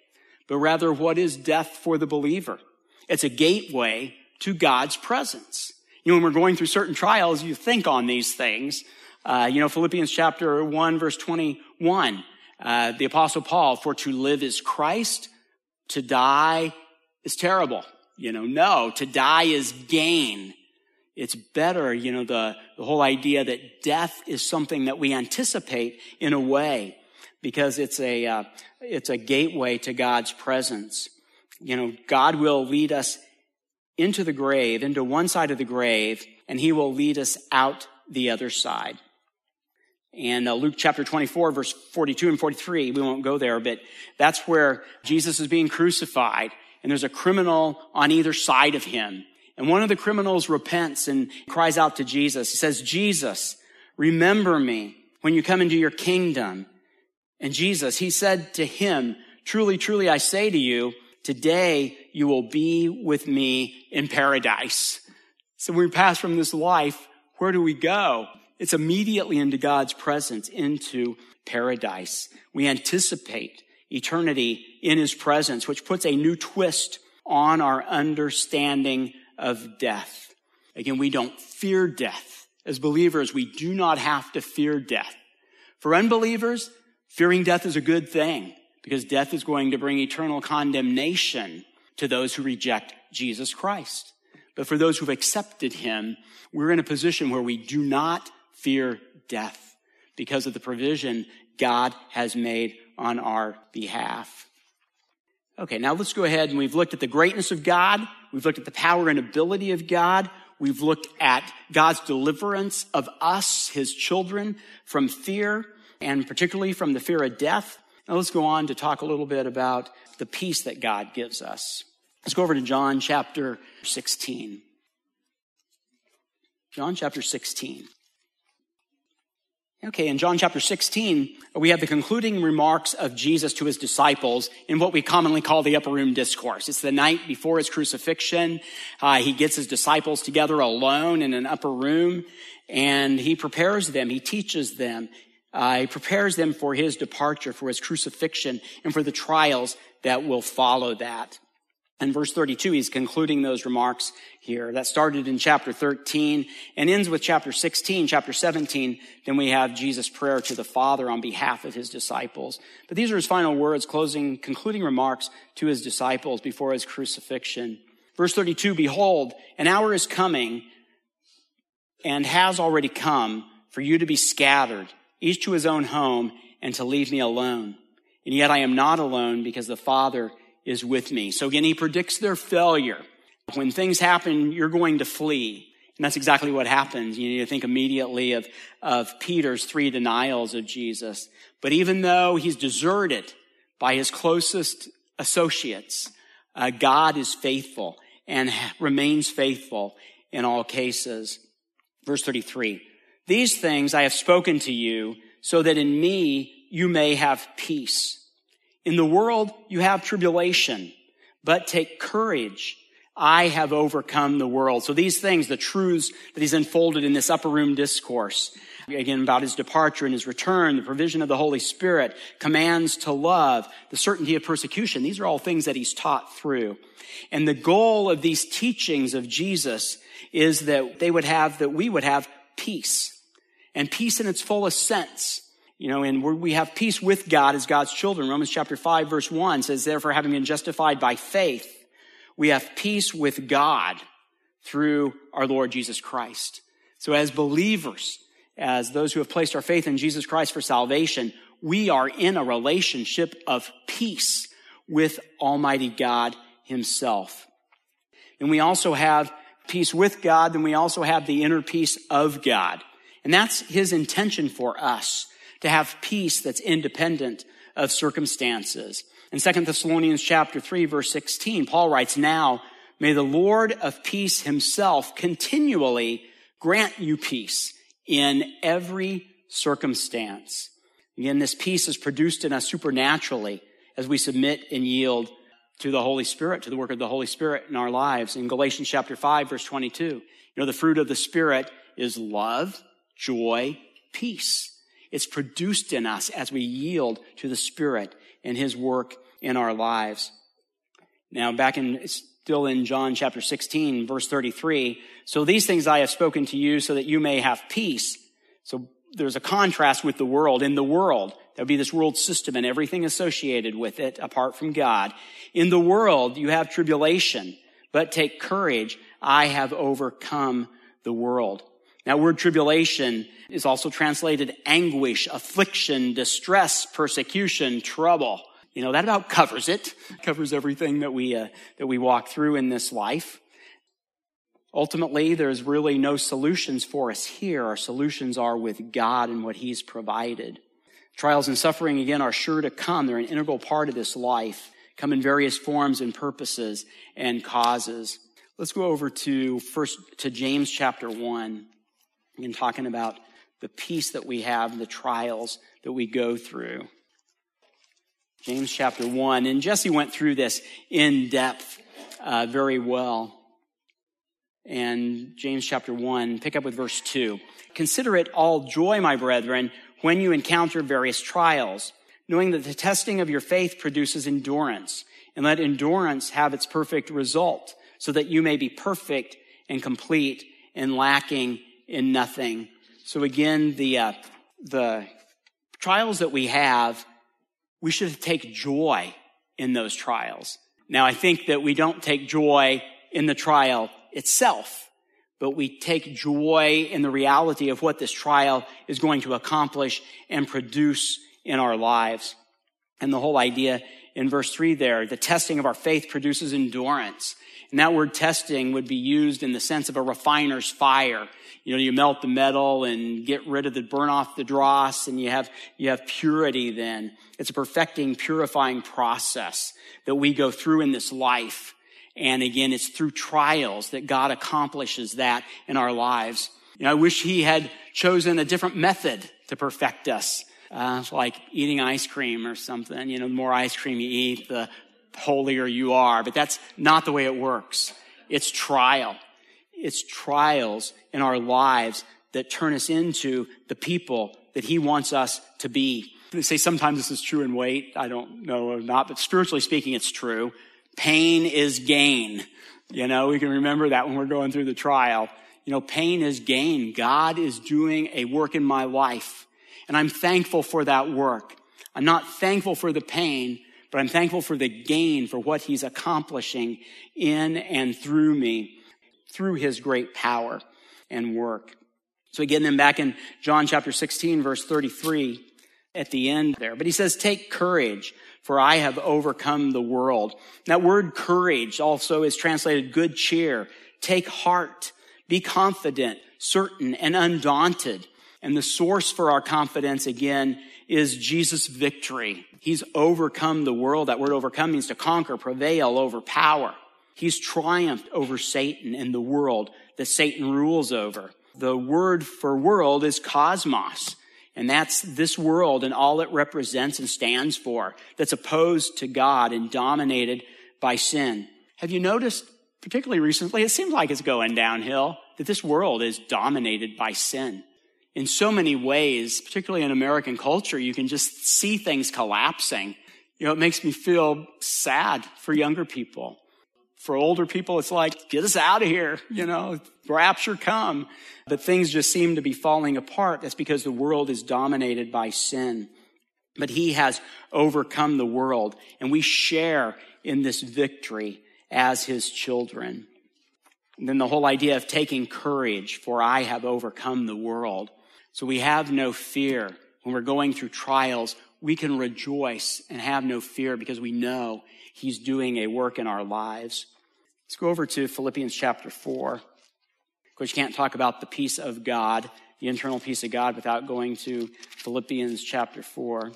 but rather what is death for the believer? It's a gateway to God's presence. You know, when we're going through certain trials, you think on these things. Uh, you know, Philippians chapter one, verse twenty-one, uh, the Apostle Paul, for to live is Christ, to die is terrible. You know, no, to die is gain. It's better, you know, the, the whole idea that death is something that we anticipate in a way, because it's a, uh, it's a gateway to God's presence. You know, God will lead us into the grave, into one side of the grave, and he will lead us out the other side. And uh, Luke chapter twenty-four, verse forty-two and forty-three, we won't go there, but that's where Jesus is being crucified, and there's a criminal on either side of him. And one of the criminals repents and cries out to Jesus. He says, Jesus, remember me when you come into your kingdom. And Jesus, he said to him, truly, truly, I say to you, today you will be with me in paradise. So when we pass from this life, where do we go? It's immediately into God's presence, into paradise. We anticipate eternity in his presence, which puts a new twist on our understanding of death. Again, we don't fear death. As believers, we do not have to fear death. For unbelievers, fearing death is a good thing, because death is going to bring eternal condemnation to those who reject Jesus Christ. But for those who've accepted him, we're in a position where we do not fear death because of the provision God has made on our behalf. Okay, now let's go ahead, and we've looked at the greatness of God. We've looked at the power and ability of God. We've looked at God's deliverance of us, his children, from fear, and particularly from the fear of death. Now let's go on to talk a little bit about the peace that God gives us. Let's go over to John chapter sixteen. John chapter sixteen. Okay, in John chapter sixteen, we have the concluding remarks of Jesus to his disciples in what we commonly call the upper room discourse. It's the night before his crucifixion. Uh, he gets his disciples together alone in an upper room, and he prepares them. He teaches them. Uh, he prepares them for his departure, for his crucifixion, and for the trials that will follow that. In verse thirty-two, he's concluding those remarks here. That started in chapter thirteen and ends with chapter sixteen, chapter seventeen. Then we have Jesus' prayer to the Father on behalf of his disciples. But these are his final words, closing, concluding remarks to his disciples before his crucifixion. Verse thirty-two, behold, an hour is coming and has already come for you to be scattered, each to his own home, and to leave me alone. And yet I am not alone, because the Father is with me. So again, he predicts their failure. When things happen, you're going to flee. And that's exactly what happens. You, know, you think immediately of, of Peter's three denials of Jesus. But even though he's deserted by his closest associates, uh, God is faithful and remains faithful in all cases. Verse thirty-three, these things I have spoken to you so that in me you may have peace. In the world, you have tribulation, but take courage. I have overcome the world. So these things, the truths that he's unfolded in this upper room discourse, again, about his departure and his return, the provision of the Holy Spirit, commands to love, the certainty of persecution. These are all things that he's taught through. And the goal of these teachings of Jesus is that they would have, that we would have peace, and peace in its fullest sense. You know, and we have peace with God as God's children. Romans chapter five, verse one says, therefore, having been justified by faith, we have peace with God through our Lord Jesus Christ. So as believers, as those who have placed our faith in Jesus Christ for salvation, we are in a relationship of peace with Almighty God himself. And we also have peace with God, and we also have the inner peace of God. And that's his intention for us, to have peace that's independent of circumstances. In Second Thessalonians chapter three, verse sixteen, Paul writes, now may the Lord of peace himself continually grant you peace in every circumstance. Again, this peace is produced in us supernaturally as we submit and yield to the Holy Spirit, to the work of the Holy Spirit in our lives. In Galatians chapter five, verse twenty-two, you know, the fruit of the Spirit is love, joy, peace. It's produced in us as we yield to the Spirit and his work in our lives. Now, back in, still in John chapter sixteen, verse thirty-three, so these things I have spoken to you so that you may have peace. So there's a contrast with the world. In the world, there would be this world system and everything associated with it apart from God. In the world, you have tribulation, but take courage. I have overcome the world. That word tribulation is also translated anguish, affliction, distress, persecution, trouble. You know, that about covers it. Covers everything that we uh, that we walk through in this life. Ultimately, there's really no solutions for us here. Our solutions are with God and what he's provided. Trials and suffering, again, are sure to come. They're an integral part of this life, come in various forms and purposes and causes. Let's go over to first to James chapter one, and talking about the peace that we have, the trials that we go through. James chapter one, and Jesse went through this in depth uh, very well. And James chapter one, pick up with verse two. Consider it all joy, my brethren, when you encounter various trials, knowing that the testing of your faith produces endurance, and let endurance have its perfect result, so that you may be perfect and complete and lacking in nothing. So again, the uh, the trials that we have, we should take joy in those trials. Now, I think that we don't take joy in the trial itself, but we take joy in the reality of what this trial is going to accomplish and produce in our lives. And the whole idea in verse three there, the testing of our faith produces endurance. And that word testing would be used in the sense of a refiner's fire. You know, you melt the metal and get rid of the, burn off the dross, and you have, you have purity then. It's a perfecting, purifying process that we go through in this life. And again, it's through trials that God accomplishes that in our lives. You know, I wish he had chosen a different method to perfect us. Uh, like eating ice cream or something. You know, the more ice cream you eat, the holier you are. But that's not the way it works. It's trial. It's trials in our lives that turn us into the people that he wants us to be. They say sometimes this is true in weight. I don't know or not, but spiritually speaking, it's true. Pain is gain. You know, we can remember that when we're going through the trial. You know, pain is gain. God is doing a work in my life. And I'm thankful for that work. I'm not thankful for the pain, but I'm thankful for the gain, for what he's accomplishing in and through me, through his great power and work. So again, then back in John chapter sixteen, verse thirty-three, at the end there. But he says, take courage, for I have overcome the world. That word courage also is translated good cheer. Take heart, be confident, certain, and undaunted. And the source for our confidence, again, is Jesus' victory. He's overcome the world. That word overcome means to conquer, prevail, overpower. He's triumphed over Satan and the world that Satan rules over. The word for world is cosmos. And that's this world and all it represents and stands for, that's opposed to God and dominated by sin. Have you noticed, particularly recently, it seems like it's going downhill, that this world is dominated by sin. In so many ways, particularly in American culture, you can just see things collapsing. You know, it makes me feel sad for younger people. For older people, it's like, get us out of here, you know, rapture come. But things just seem to be falling apart. That's because the world is dominated by sin. But he has overcome the world, and we share in this victory as his children. And then the whole idea of taking courage, for I have overcome the world. So we have no fear. When we're going through trials, we can rejoice and have no fear because we know he's doing a work in our lives. Let's go over to Philippians chapter four. Of course, you can't talk about the peace of God, the internal peace of God, without going to Philippians chapter four.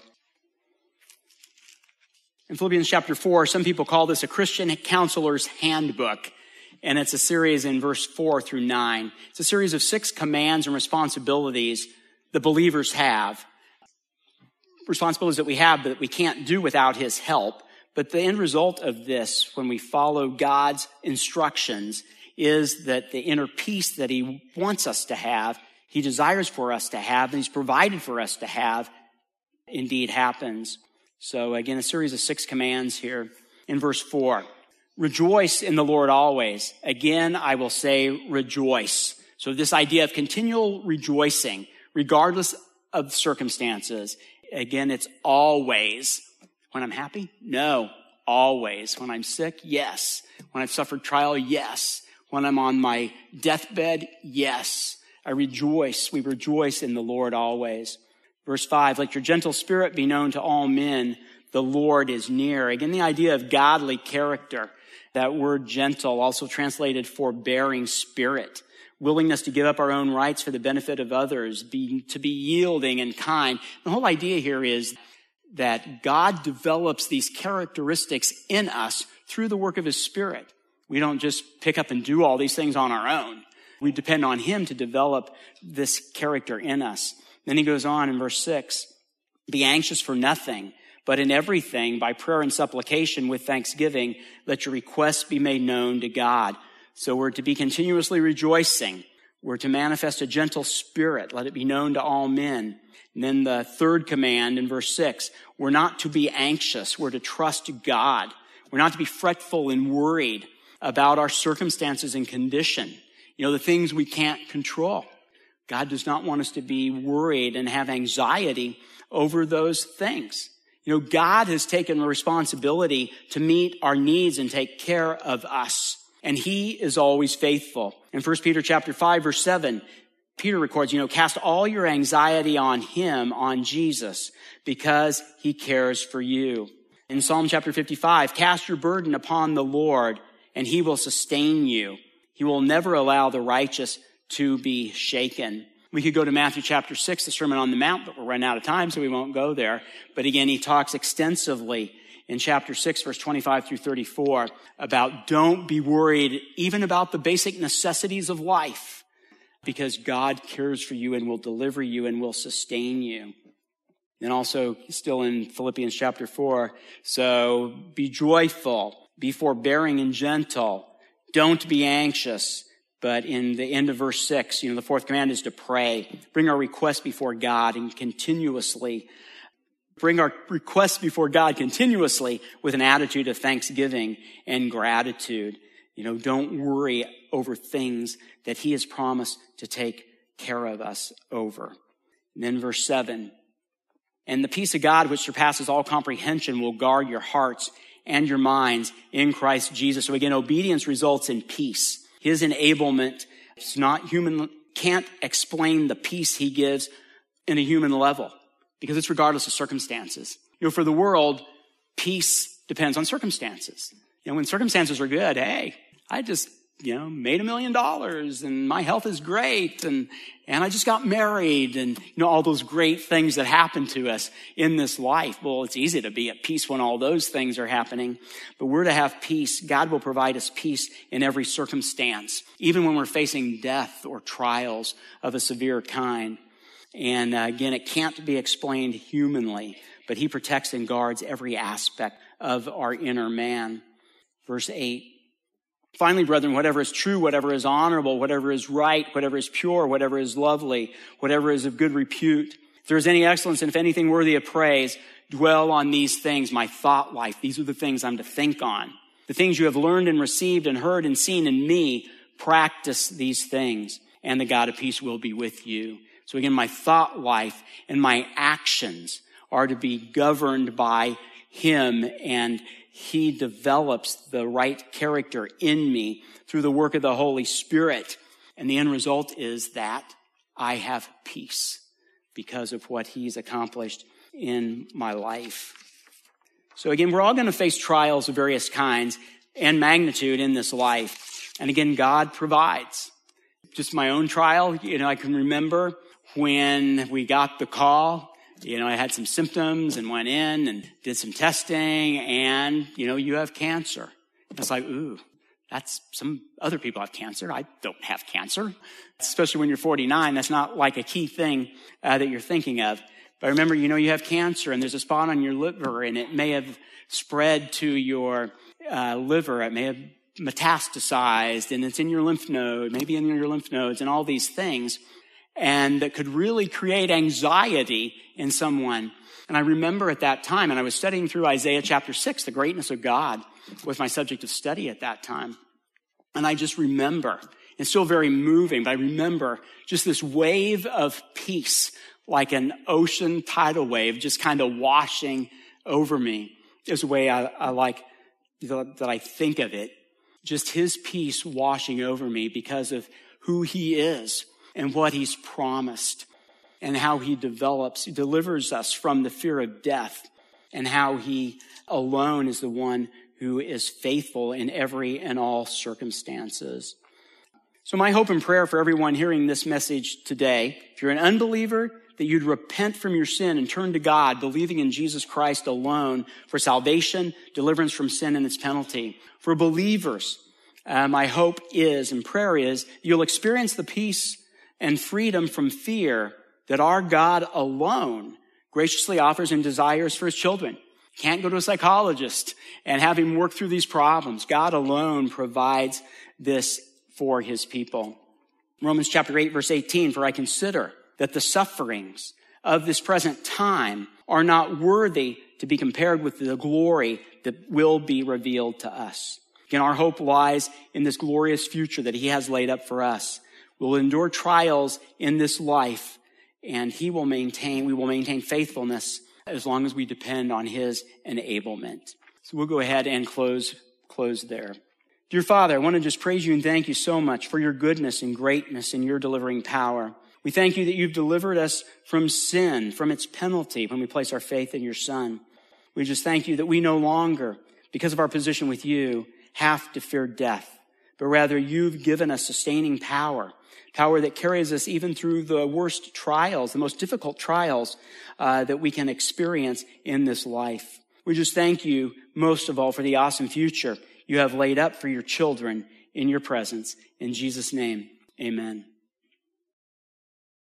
In Philippians chapter four, some people call this a Christian counselor's handbook. And it's a series in verse four through nine. It's a series of six commands and responsibilities the believers have. Responsibilities that we have, but that we can't do without his help. But the end result of this, when we follow God's instructions, is that the inner peace that he wants us to have, he desires for us to have, and he's provided for us to have, indeed happens. So again, a series of six commands here in verse four. Rejoice in the Lord always. Again, I will say rejoice. So this idea of continual rejoicing, regardless of circumstances. Again, it's always. When I'm happy? No, always. When I'm sick? Yes. When I've suffered trial? Yes. When I'm on my deathbed? Yes. I rejoice. We rejoice in the Lord always. Verse five, let your gentle spirit be known to all men. The Lord is near. Again, the idea of godly character. That word gentle, also translated forbearing spirit. Willingness to give up our own rights for the benefit of others. Be, to be yielding and kind. The whole idea here is that God develops these characteristics in us through the work of his Spirit. We don't just pick up and do all these things on our own. We depend on him to develop this character in us. Then he goes on in verse six, be anxious for nothing, but in everything, by prayer and supplication with thanksgiving, let your requests be made known to God. So we're to be continuously rejoicing. We're to manifest a gentle spirit. Let it be known to all men. And then the third command in verse six, we're not to be anxious. We're to trust God. We're not to be fretful and worried about our circumstances and condition. You know, the things we can't control. God does not want us to be worried and have anxiety over those things. You know, God has taken the responsibility to meet our needs and take care of us. And he is always faithful. In First Peter chapter five, verse seven, Peter records, you know, cast all your anxiety on him, on Jesus, because he cares for you. In Psalm chapter fifty-five, cast your burden upon the Lord, and he will sustain you. He will never allow the righteous to be shaken. We could go to Matthew chapter six, the Sermon on the Mount, but we're running out of time, so we won't go there. But again, he talks extensively in chapter six, verse twenty-five through thirty-four, about don't be worried even about the basic necessities of life, because God cares for you and will deliver you and will sustain you. And also, still in Philippians chapter four, so be joyful, be forbearing and gentle, don't be anxious. But in the end of verse six, you know, the fourth command is to pray, bring our requests before God and continuously bring our requests before God continuously with an attitude of thanksgiving and gratitude. You know, don't worry over things that he has promised to take care of us over. And then verse seven, and the peace of God, which surpasses all comprehension, will guard your hearts and your minds in Christ Jesus. So again, obedience results in peace. His enablement, it's not human, can't explain the peace he gives in a human level because it's regardless of circumstances. You know, for the world, peace depends on circumstances. You know, when circumstances are good, hey, I just, you know, made a million dollars and my health is great and, and I just got married and, you know, all those great things that happen to us in this life. Well, it's easy to be at peace when all those things are happening, but we're to have peace. God will provide us peace in every circumstance, even when we're facing death or trials of a severe kind. And uh, again, it can't be explained humanly, but he protects and guards every aspect of our inner man. Verse eight. Finally, brethren, whatever is true, whatever is honorable, whatever is right, whatever is pure, whatever is lovely, whatever is of good repute, if there is any excellence and if anything worthy of praise, dwell on these things, my thought life. These are the things I'm to think on. The things you have learned and received and heard and seen in me, practice these things, and the God of peace will be with you. So again, my thought life and my actions are to be governed by him, and he develops the right character in me through the work of the Holy Spirit. And the end result is that I have peace because of what he's accomplished in my life. So again, we're all going to face trials of various kinds and magnitude in this life. And again, God provides. Just my own trial, you know, I can remember when we got the call. You know, I had some symptoms and went in and did some testing and, you know, you have cancer. It's like, ooh, that's some other people have cancer. I don't have cancer. Especially when you're forty-nine, that's not like a key thing uh, that you're thinking of. But remember, you know, you have cancer and there's a spot on your liver and it may have spread to your uh, liver. It may have metastasized and it's in your lymph node, maybe in your lymph nodes and all these things. and that could really create anxiety in someone. And I remember at that time, and I was studying through Isaiah chapter six, the greatness of God was my subject of study at that time. And I just remember, it's still very moving, but I remember just this wave of peace, like an ocean tidal wave, just kind of washing over me. Is the way I, I like, that I think of it. Just his peace washing over me because of who he is and what he's promised and how he develops, he delivers us from the fear of death, and how he alone is the one who is faithful in every and all circumstances. So my hope and prayer for everyone hearing this message today, if you're an unbeliever, that you'd repent from your sin and turn to God, believing in Jesus Christ alone for salvation, deliverance from sin and its penalty. For believers, uh, my hope is and prayer is you'll experience the peace and freedom from fear that our God alone graciously offers and desires for his children. Can't go to a psychologist and have him work through these problems. God alone provides this for his people. Romans chapter eight, verse eighteen, for I consider that the sufferings of this present time are not worthy to be compared with the glory that will be revealed to us. Again, our hope lies in this glorious future that he has laid up for us. We'll endure trials in this life, and he will maintain, we will maintain faithfulness as long as we depend on his enablement. So we'll go ahead and close, close there. Dear Father, I want to just praise you and thank you so much for your goodness and greatness and your delivering power. We thank you that you've delivered us from sin, from its penalty when we place our faith in your Son. We just thank you that we no longer, because of our position with you, have to fear death, but rather you've given us sustaining power, power that carries us even through the worst trials, the most difficult trials uh, that we can experience in this life. We just thank you most of all for the awesome future you have laid up for your children in your presence. In Jesus' name, amen.